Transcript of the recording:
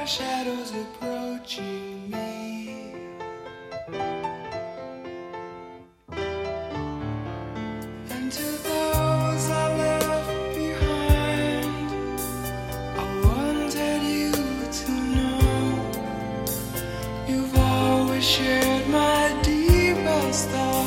shadows approaching me. And to those I left behind, I wanted you to know you've always shared my deepest thoughts.